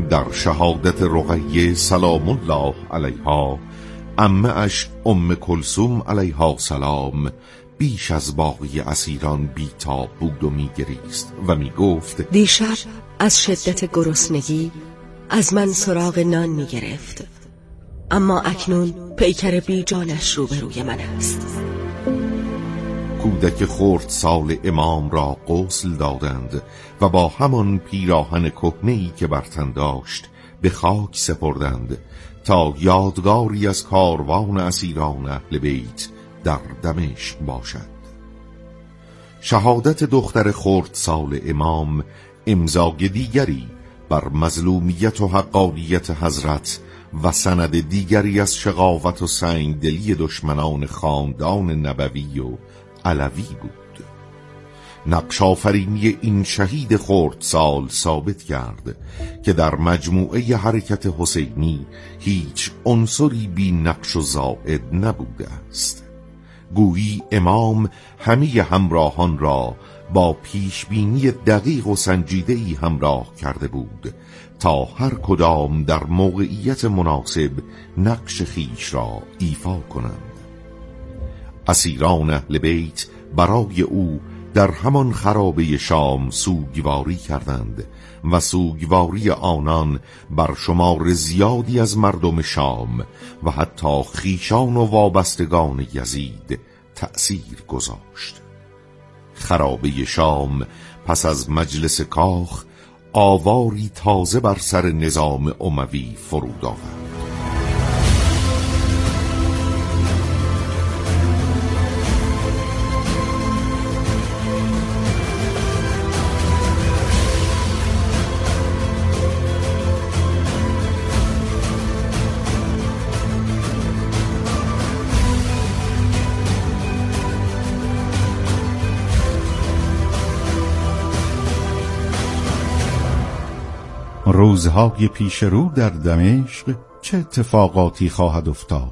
در شهادت رقیه سلام الله علیها، عمه اش ام کلثوم علیها سلام بیش از باقی اسیران بی‌تاب بود و می‌گریست و می‌گفت دیشب از شدت گرسنگی از من سراغ نان می‌گرفت، اما اکنون پیکر بی جانش روبروی من است. کودک خردسال امام را غسل دادند و با همان پیراهن کهنه‌ای که بر تن داشت به خاک سپردند تا یادگاری از کاروان اسیران اهل بیت در دمشق باشد. شهادت دختر خردسال امام امضای دیگری بر مظلومیت و حقانیت حضرت و سند دیگری از شقاوت و سنگدلی دشمنان خاندان نبوی و علوی بود. نقش آفرینی این شهید خردسال ثابت کرد که در مجموعه حرکت حسینی هیچ عنصری بی نقش و زائد نبوده است. گویی امام همه همراهان را با پیشبینی دقیق و سنجیده‌ای همراه کرده بود تا هر کدام در موقعیت مناسب نقش خیش را ایفا کنند. اسیران اهل بیت برای او در همان خرابه شام سوگواری کردند و سوگواری آنان بر شمار زیادی از مردم شام و حتی خیشان و وابستگان یزید تأثیر گذاشت. خرابه شام پس از مجلس کاخ آواری تازه بر سر نظام اموی فرود آورد. روزهای پیش رو در دمشق چه اتفاقاتی خواهد افتاد؟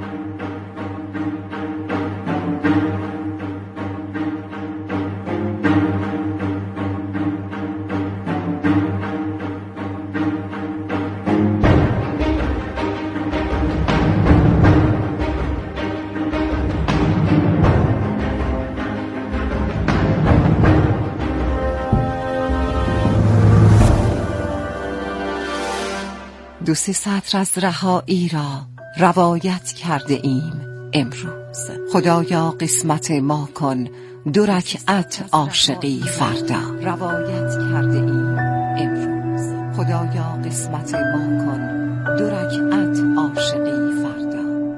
دو سه سطر از رهایی را روایت کرده ایم امروز. خدایا قسمت ما کن 2 رکعت عاشقی فردا. روایت کرده ایم امروز. خدایا قسمت ما کن 2 رکعت عاشقی فردا.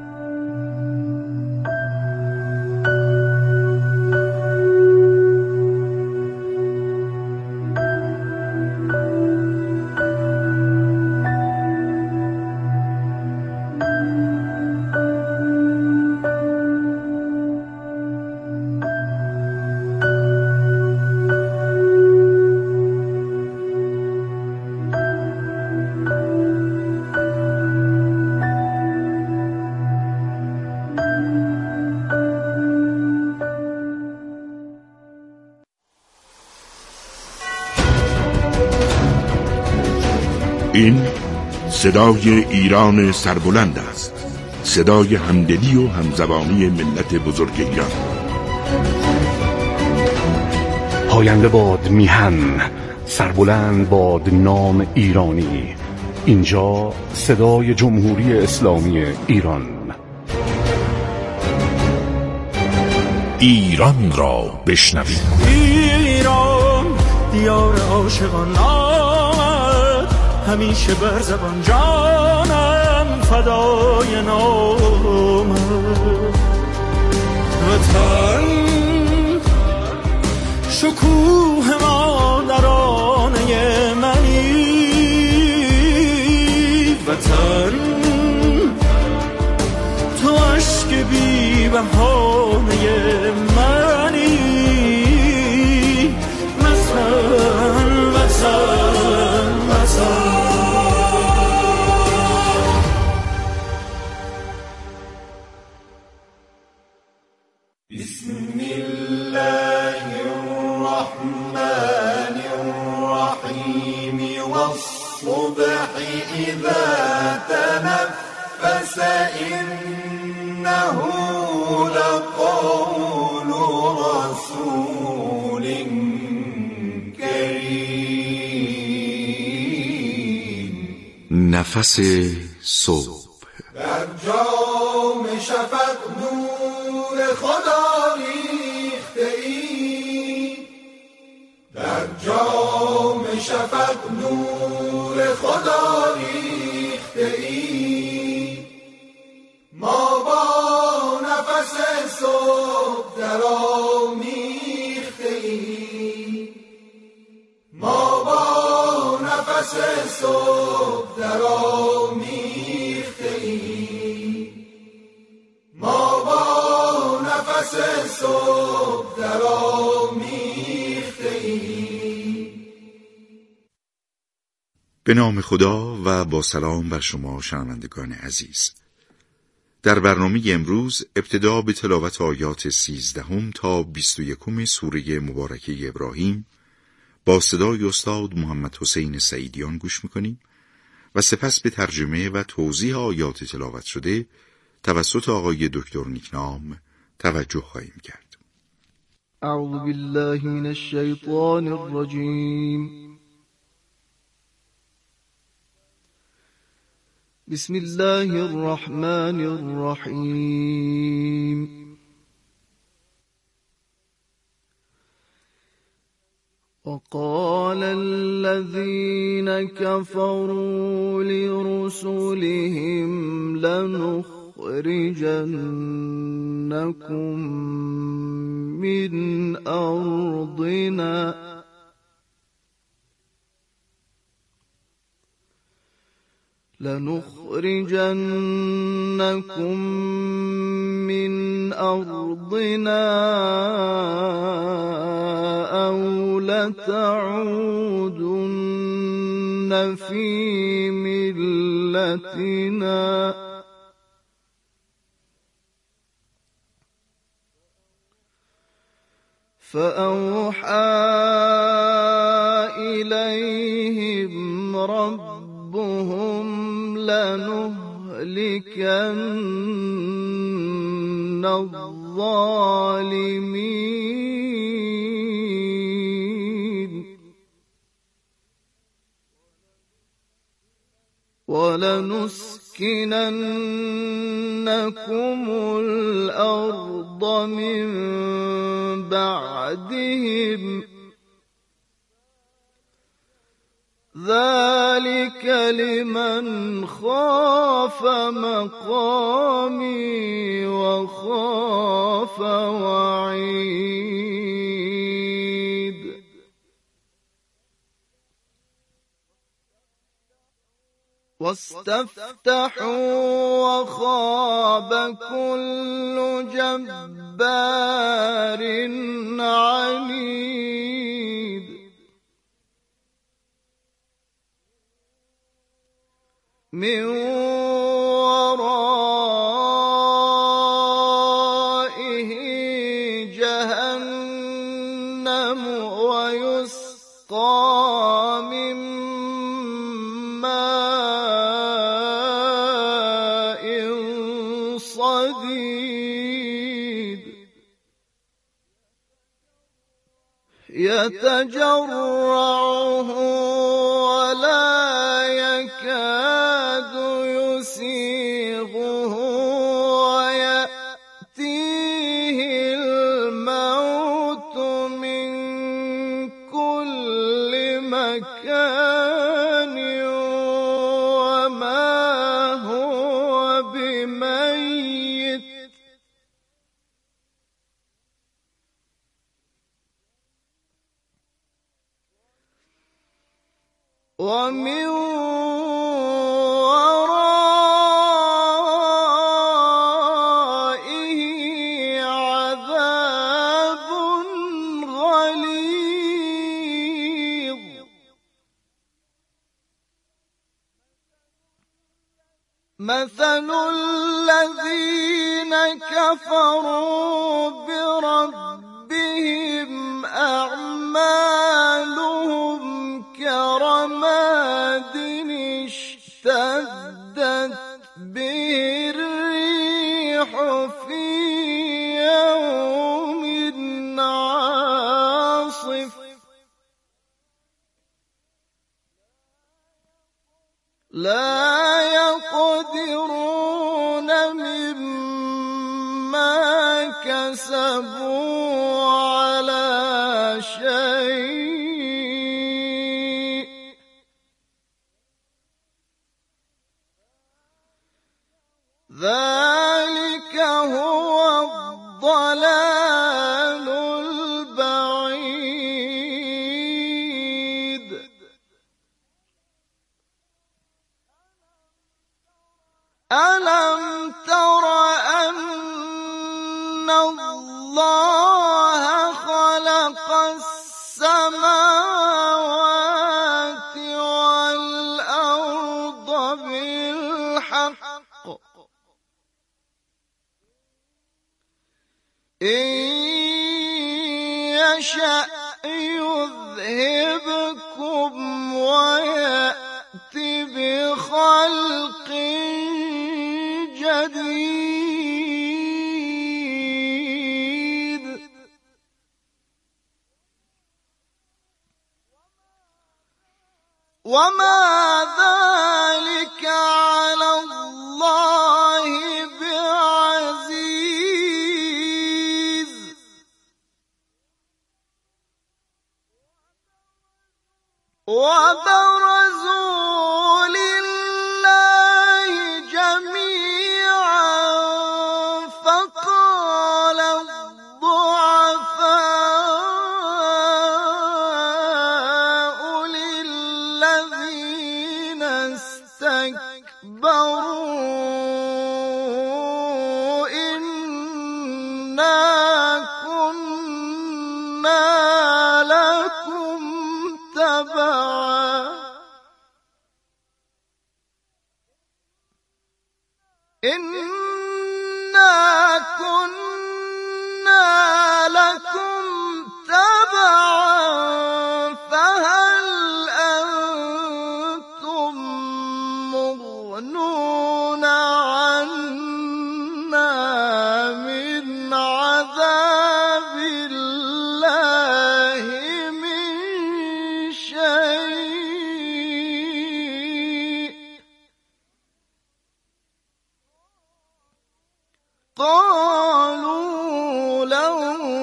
این صدای ایران سربلند است، صدای همدلی و همزبانی ملت بزرگ ایران. پاینده باد میهن، سربلند باد نام ایرانی. اینجا صدای جمهوری اسلامی ایران. ایران را بشنوید. ایران دیار عاشقان آمد، همیشه بر زبان جانم فدای نامت. وطن شکوه مادرانه منی، وطن تو عشق بی بهانه منی. وطن وطن وطن. بسم الله الرحمن الرحیم. والصبح الصبح إذا تنفس إنه لقول رسول کریم. نفس صبح. در جام شفق نور خدا ریخته ای، در جام شفق نور خدا ریخته ای. ما با نفس صبح درآمیخته ای، ما با نفس صبح درآمیخته ای، ما با نفس صبح درآمیخته ای. به نام خدا و با سلام بر شما شنوندگان عزیز. در برنامه امروز ابتدا به تلاوت آیات 13 تا 21 سوره مبارکه ابراهیم با صدای استاد محمد حسین سعیدیان گوش میکنیم و سپس به ترجمه و توضیح آیات تلاوت شده توسط آقای دکتر نیکنام توجه خواهیم کرد. اعوذ بالله من الشیطان الرجیم. بسم الله الرحمن الرحیم. وقال الذين كفروا لرسلهم لنخرجنكم من أرضنا أو لتعودن في ملتنا فأوحى إليهم ربهم لنهلكن الظالمين ولنسكننكم الأرض من بعدهم ذلك لمن خاف مقامي وخاف وعيد. واستفتحوا وخاب كل جبار عنيد. من ورائه جهنم ويسقى من ماء صديد يتجرعه ولا يكاد يسيغه ويأتيه الموت من كل مكان وما هو بميت ومن ورائه عذاب غليظ. مثل الذين كفروا بربهم أعمالهم كرماد اشتدت به الريح في يوم عاصف لا يقدرون مما كسبوا على شيء ذلك هو الضلال البعيد ألم تر أن الله خلق السماوات والأرض بالحق إن يشأ يذهبكم ويأت بخلق جديد وما ذلك على الله بعزيز وبرزوا لله جميعا فقال الضعفاء للذين استكبروا إنا كنا لكم تبعا إنا كنا لكم تبعا فهل أنتم مغنون عنا من عذاب الله من شيء قالوا لو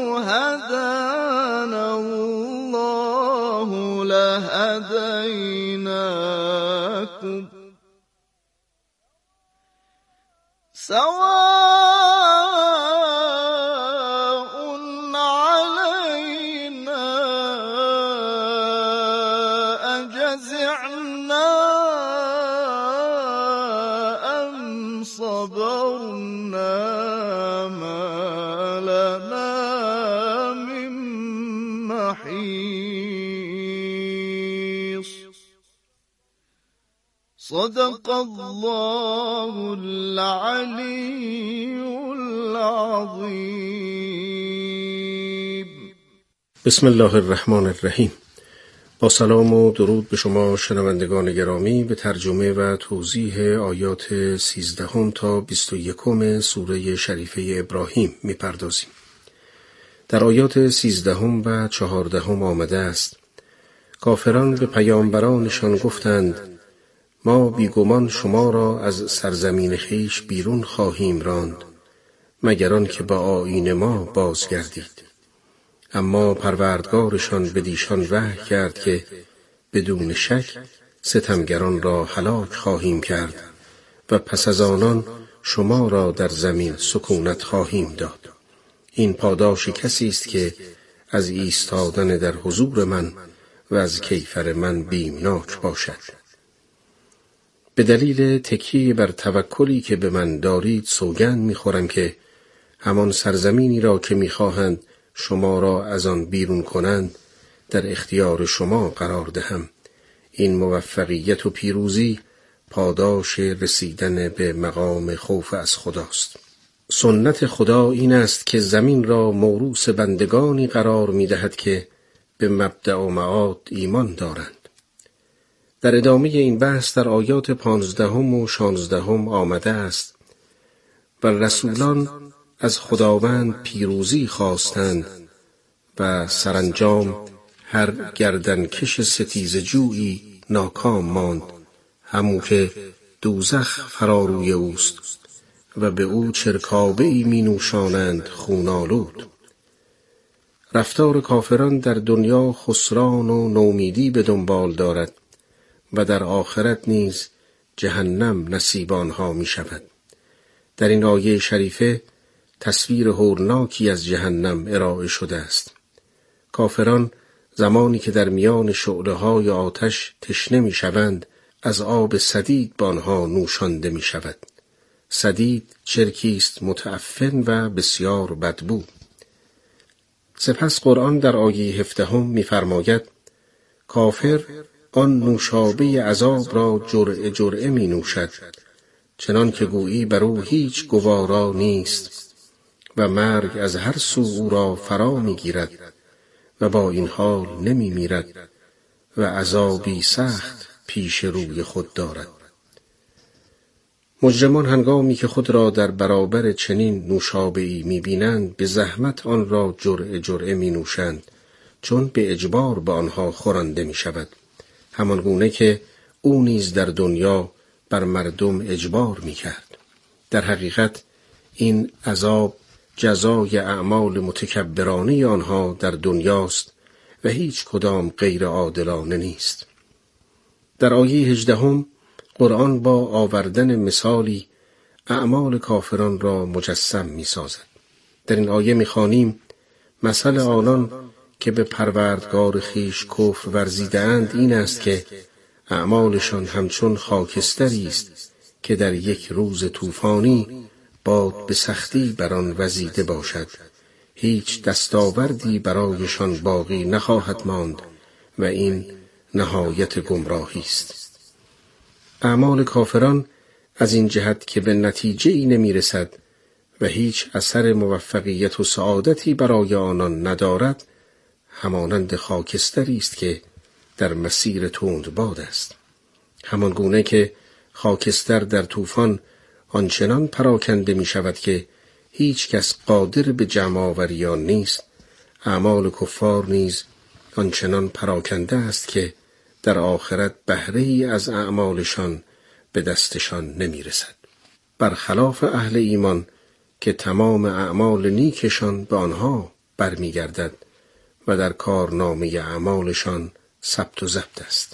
هدانا الله لهديناكم سواء علينا أجزعنا أم صبرنا ما لنا من محيص صدق الله العلي العظيم. بسم الله الرحمن الرحیم. با سلام و درود به شما شنوندگان گرامی، به ترجمه و توضیح آیات 13 تا 21 سوره شریفه ابراهیم می‌پردازیم. در آیات 13 و 14 آمده است: کافران به پیامبرانشان گفتند ما بیگمان شما را از سرزمین خویش بیرون خواهیم راند مگر آنکه به آیین ما بازگردید. اما پروردگارشان بدیشان وحی کرد که بدون شک ستمگران را هلاک خواهیم کرد و پس از آنان شما را در زمین سکونت خواهیم داد. این پاداش کسی است که از ایستادن در حضور من و از کیفر من بیمناک باشد. به دلیل تکیه بر توکلی که به من دارید سوگند می‌خورم که همان سرزمینی را که می‌خواهند شما را از آن بیرون کنند در اختیار شما قرار دهم. این موفقیت و پیروزی پاداش رسیدن به مقام خوف از خداست. سنت خدا این است که زمین را موروث بندگانی قرار می‌دهد که به مبدأ و معاد ایمان دارند. در ادامه این بحث در آیات 15 و 16 آمده است: و رسولان از خداوند پیروزی خواستند و سرانجام هر گردنکش ستیزه جویی ناکام ماند، همو که دوزخ فراروی اوست و به او چرکابه‌ای می نوشانند خونالود. رفتار کافران در دنیا خسران و نومیدی به دنبال دارد و در آخرت نیز جهنم نصیب آنها می شود. در این آیه شریفه تصویر هولناکی از جهنم ارائه شده است. کافران زمانی که در میان شعله‌های آتش تشنه می شوند، از آب سدید با آنها نوشانده می شود. سدید چرکی است متعفن و بسیار بدبو. سپس قرآن در آیه 17 می فرماید: کافر آن نوشابه عذاب را جرعه جرعه می نوشد، چنان که گویی بر او هیچ گوارا نیست و مرگ از هر سو او را فرا می گیرد و با این حال نمی میرد و عذابی سخت پیش روی خود دارد. مجرمان هنگامی که خود را در برابر چنین نوشابه‌ای می‌بینند، به زحمت آن را جرعه جرعه می‌نوشند، چون به اجبار به آنها خورانده می‌شود، همان گونه که او نیز در دنیا بر مردم اجبار می‌کرد. در حقیقت این عذاب جزای اعمال متکبرانه آنها در دنیاست و هیچ کدام غیر عادلانه نیست. در آیه 18 قرآن با آوردن مثالی اعمال کافران را مجسم می سازد. در این آیه می خوانیم: مثل آنان که به پروردگار خیش کفر ورزیدند این است که اعمالشان همچون خاکستری است که در یک روز طوفانی باد به سختی بر آن وزیده باشد، هیچ دستاوردی برایشان باقی نخواهد ماند و این نهایت گمراهی است. اعمال کافران از این جهت که به نتیجه ای نمی رسد و هیچ اثر موفقیت و سعادتی برای آنان ندارد، همانند خاکستری است که در مسیر تندباد است. همان گونه که خاکستر در طوفان آنچنان پراکنده می شود که هیچ کس قادر به جمع آوری آن نیست، اعمال کفار نیز آنچنان پراکنده است که در آخرت بهره‌ای از اعمالشان به دستشان نمی رسد. برخلاف اهل ایمان که تمام اعمال نیکشان به آنها برمی گردد و در کارنامه اعمالشان ثبت و ضبط است.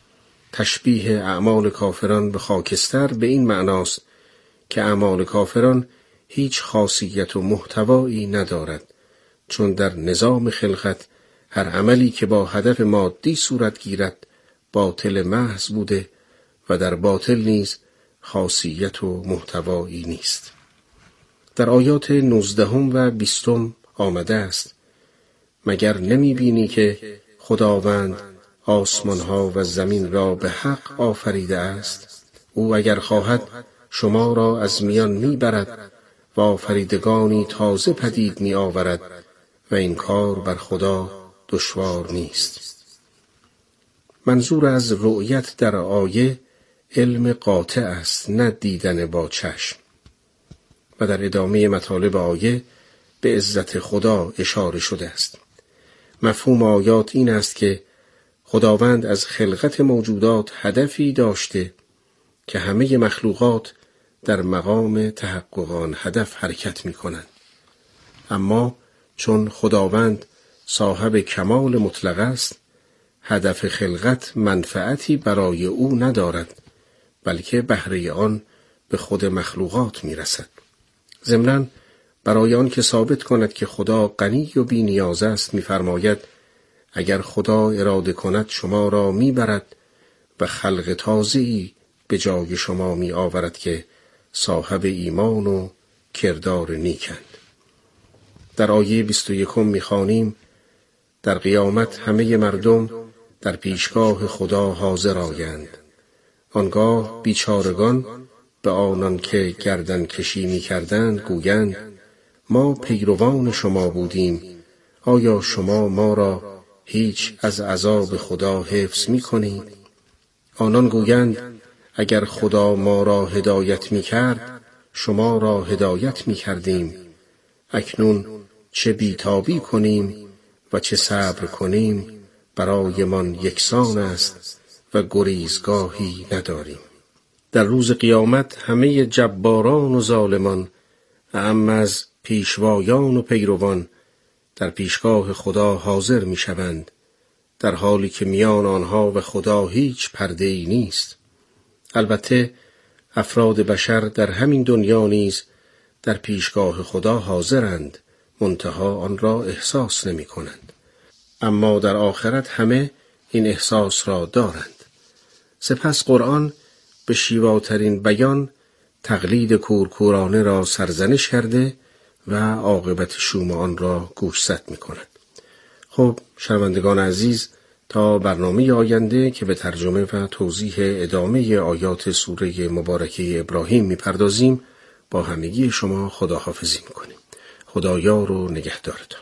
تشبیه اعمال کافران به خاکستر به این معناست که اعمال کافران هیچ خاصیت و محتوایی ندارد، چون در نظام خلقت هر عملی که با هدف مادی صورت گیرد باطل محض بوده و در باطل نیز خاصیت و محتوایی نیست. در آیات 19 و 20 آمده است: مگر نمی بینی که خداوند آسمانها و زمین را به حق آفریده است؟ او اگر خواهد شما را از میان می برد و آفریدگانی تازه پدید می آورد و این کار بر خدا دشوار نیست. منظور از رؤیت در آیه علم قاطع است، نه دیدن با چشم. و در ادامه مطالب آیه به عزت خدا اشاره شده است. مفهوم آیات این است که خداوند از خلقت موجودات هدفی داشته که همه مخلوقات در مقام تحقق آن هدف حرکت می کنند. اما چون خداوند صاحب کمال مطلق است، هدف خلقت منفعتی برای او ندارد، بلکه بهره آن به خود مخلوقات می رسد. ضمناً برای آن که ثابت کند که خدا غنی و بی نیاز است می فرماید: اگر خدا اراده کند شما را می برد و خلق تازه‌ای به جای شما می آورد که صاحب ایمان و کردار نیکند. در آیه 21 می خوانیم: در قیامت همه مردم در پیشگاه خدا حاضر آیند. آنگاه بیچارگان به آنان که گردن کشی می کردند گویند: ما پیروان شما بودیم، آیا شما ما را هیچ از عذاب خدا حفظ می کنید؟ آنان گویند اگر خدا ما را هدایت می کرد شما را هدایت می کردیم. اکنون چه بیتابی کنیم و چه صبر کنیم برایمان یکسان است و گریزگاهی نداریم. در روز قیامت همه جباران و ظالمان اعم از پیشوایان و پیروان در پیشگاه خدا حاضر می شوند، در حالی که میان آنها و خدا هیچ پرده‌ای نیست. البته افراد بشر در همین دنیا نیز در پیشگاه خدا حاضرند، منتها آن را احساس نمی کنند. اما در آخرت همه این احساس را دارند. سپس قرآن به شیواترین بیان تقلید کورکورانه را سرزنش کرده و عاقبت شوم آن را گوشزد می کند. خب شنوندگان عزیز، تا برنامه آینده که به ترجمه و توضیح ادامه آیات سوره مبارکه ابراهیم می پردازیم، با همگی شما خداحافظی می کنیم. خدا یار و نگهدارتان.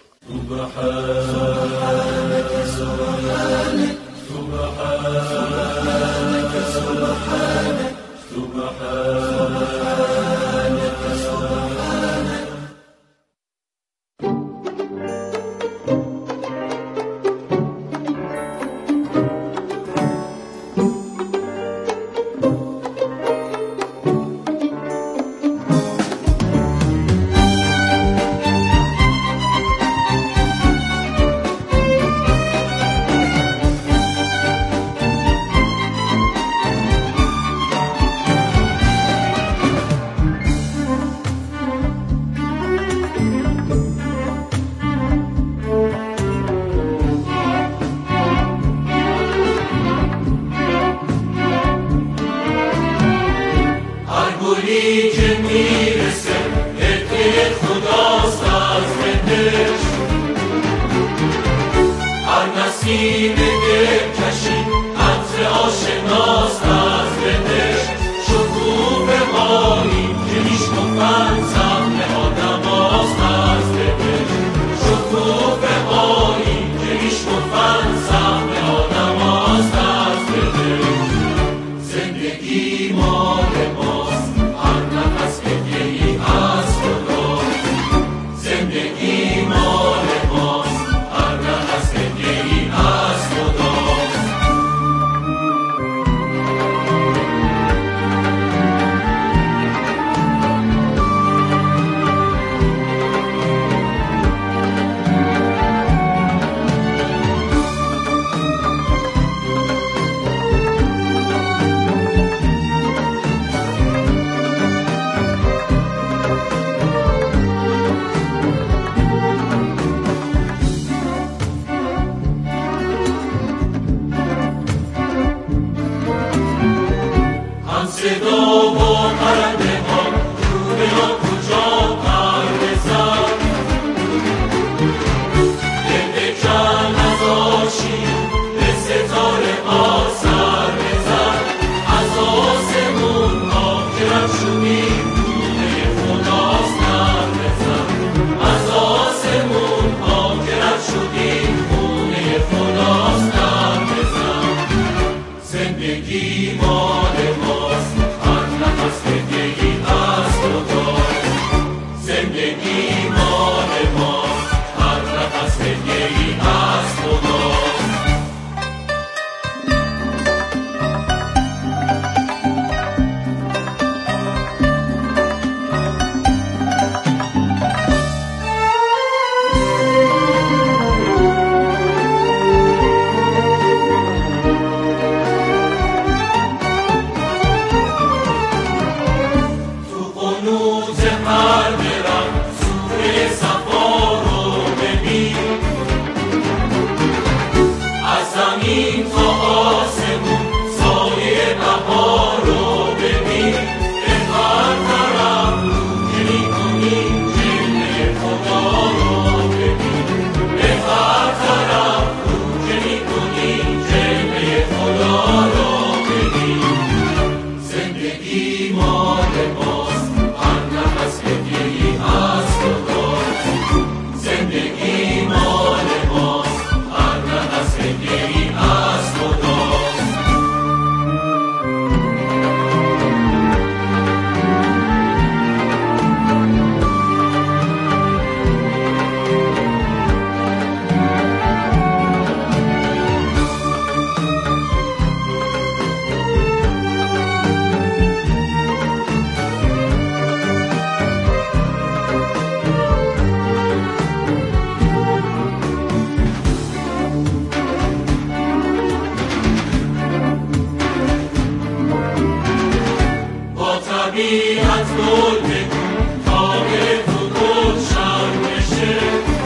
طبیعت گل بگو تا به تو گلشن بشه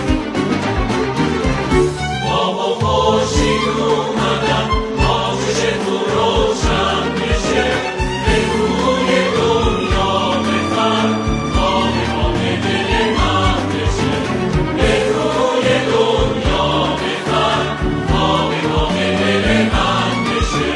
بابا خورشید اومدن آتش تو روشن بشه به روی دنیا بخر تا به کام دل من بشه به روی دنیا بخر تا به کام دل من بشه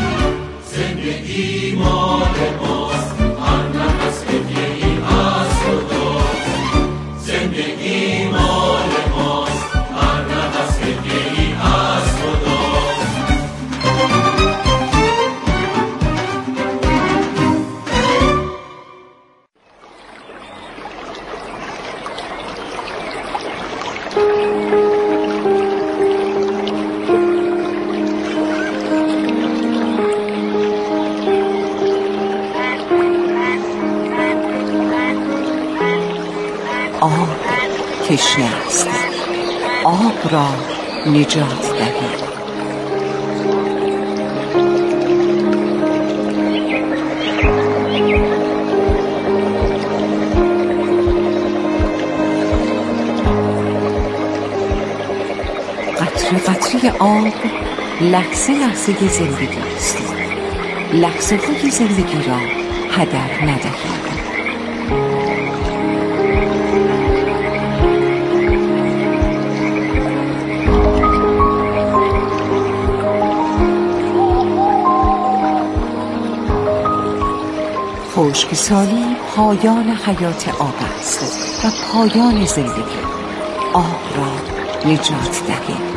زندگی مال ماست هر نفس هدیه‌ای از خداست زندگی مال ماست هر نفس هدیه‌ای از خداست آب تشنه است، آب را نجات دهید. قطره قطره آب لحظه لحظه زندگی است. لحظه های زندگی را هدر ندهید. خشکسالی پایان حیات آب است و پایان زندگی. آب را نجات دهید.